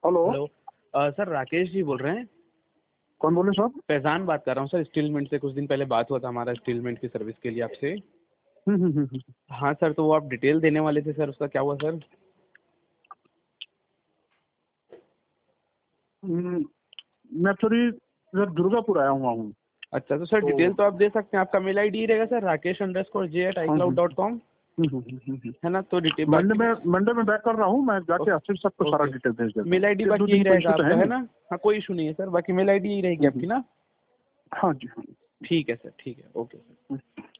Hello. Hello. Sir Rakesh ji बोल रहे हैं? कौन बोल रहे हैं साहब? फैजान बात कर रहा हूँ सर, स्टीलमेंट से। कुछ दिन पहले बात हुआ था हमारा स्टीलमेंट की सर्विस के लिए आपसे। हम्म। हाँ सर, तो वो आप डिटेल देने वाले थे सर, उसका क्या हुआ सर? मैं एक्चुअली इधर दुर्गापुर आया हुआ हूँ। अच्छा, तो सर डिटेल तो आप दे सकते हैं। आपका मेल ID रहेगा सर rakesh_j@icloud.com, है ना? तो डिटेल मंडे बाकी में बैक कर रहा हूँ, मैं जाके आसिफ साहब को सारा ओके। डिटेल भेज देता मेल हूँ। ID एक दो बाकी दिन यही कोई रहेगा इशू तो है आपका, है नहीं। ना? हाँ, कोई इशू नहीं है सर। बाकी मेल ID यही रहेगी आपकी ना? हाँ जी हाँ। ठीक है सर, ठीक है, ओके सर।